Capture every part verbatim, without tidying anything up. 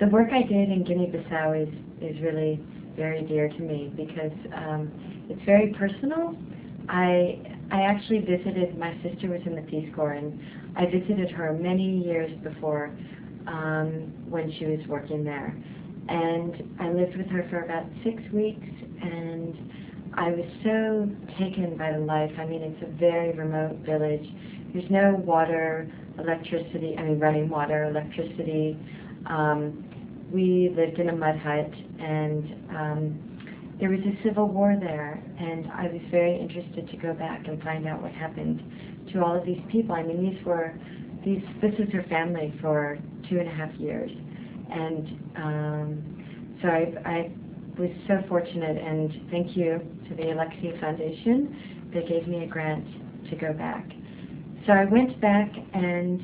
the work I did in Guinea-Bissau is, is really very dear to me because um, it's very personal. I, I actually visited, my sister was in the Peace Corps, and I visited her many years before um, when she was working there. And I lived with her for about six weeks, and I was so taken by the life. I mean, it's a very remote village. There's no water, electricity, I mean running water, electricity. Um, we lived in a mud hut, and um, there was a civil war there, and I was very interested to go back and find out what happened to all of these people. I mean, these were, these, this was her family for two and a half years. And um, so I, I was so fortunate, and thank you to the Alexia Foundation. They gave me a grant to go back. So I went back, and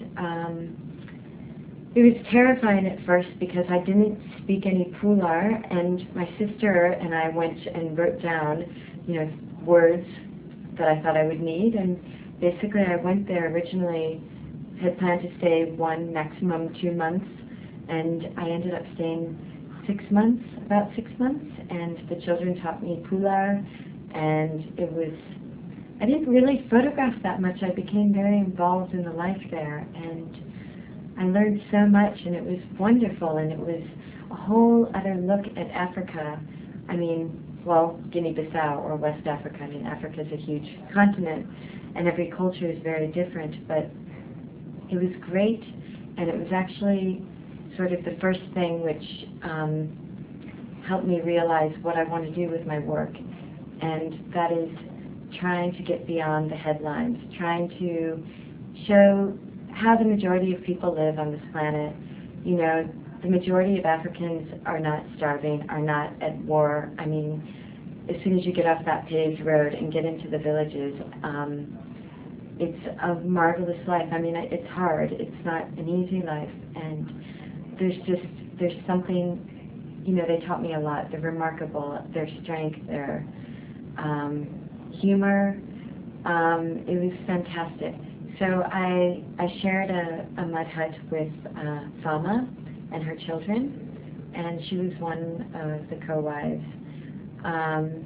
um, it was terrifying at first because I didn't speak any Pular, and my sister and I went and wrote down, you know, words that I thought I would need. And basically I went there originally, had planned to stay one, maximum two months, and I ended up staying six months, about six months, and the children taught me Pular, and it was, I didn't really photograph that much. I became very involved in the life there, and I learned so much, and it was wonderful, and it was a whole other look at Africa. I mean, well, Guinea-Bissau or West Africa. I mean, Africa is a huge continent, and every culture is very different, but it was great, and it was actually sort of the first thing which um, helped me realize what I want to do with my work, and that is trying to get beyond the headlines, trying to show how the majority of people live on this planet. You know, the majority of Africans are not starving, are not at war. I mean, as soon as you get off that paved road and get into the villages, um, it's a marvelous life. I mean, it's hard. It's not an easy life, and there's just, there's something, you know, they taught me a lot. They're remarkable, their strength, their um, humor. Um, it was fantastic. So I, I shared a, a mud hut with uh, Fama and her children, and she was one of the co-wives. Um,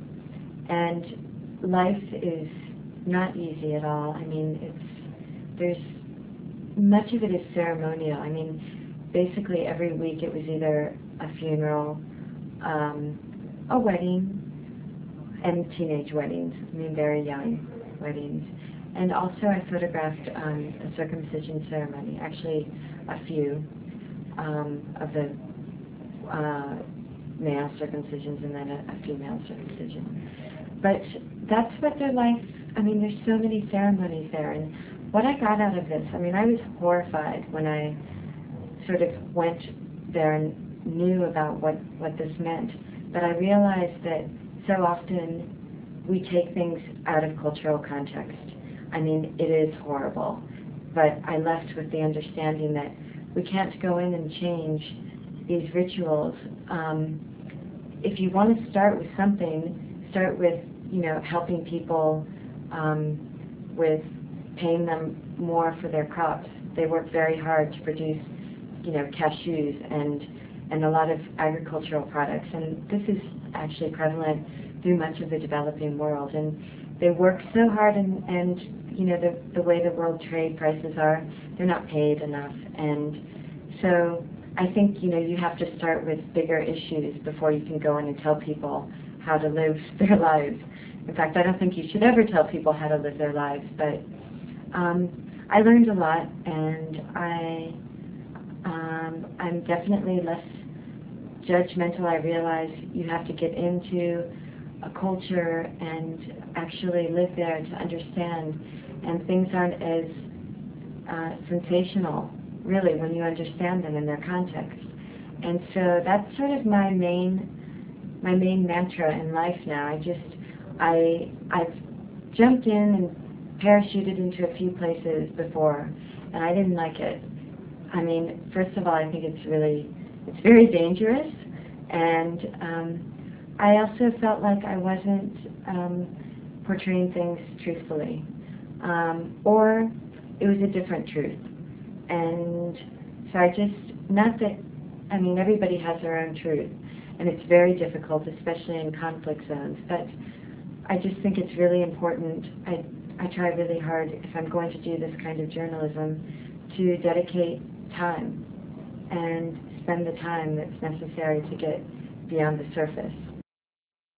and life is not easy at all. I mean, it's, there's, much of it is ceremonial. I mean, basically every week it was either a funeral, um, a wedding, and teenage weddings, I mean very young weddings. And also I photographed um, a circumcision ceremony, actually a few um, of the uh, male circumcisions and then a, a female circumcision. But that's what their life, I mean, there's so many ceremonies there. And what I got out of this, I mean, I was horrified when I sort of went there and knew about what, what this meant. But I realized that so often we take things out of cultural context. I mean, it is horrible. But I left with the understanding that we can't go in and change these rituals. Um, if you want to start with something, start with, you know, helping people um, with paying them more for their crops. They work very hard to produce, you know, cashews and and a lot of agricultural products, and this is actually prevalent through much of the developing world. And they work so hard, and, and you know, the, the way the world trade prices are, they're not paid enough. And so I think, you know, you have to start with bigger issues before you can go in and tell people how to live their lives. In fact, I don't think you should ever tell people how to live their lives, but um, I learned a lot, and I, um, I'm definitely less judgmental. I realize you have to get into a culture and actually live there to understand, and things aren't as uh, sensational, really, when you understand them in their context. And so that's sort of my main, my main mantra in life now. I just, I, I've jumped in and parachuted into a few places before, and I didn't like it. I mean, first of all, I think it's really, it's very dangerous, and um, I also felt like I wasn't um, portraying things truthfully, um, or it was a different truth. And so I just, not that I mean, everybody has their own truth, and it's very difficult, especially in conflict zones. But I just think it's really important. I, I try really hard, if I'm going to do this kind of journalism, to dedicate time and spend the time that's necessary to get beyond the surface.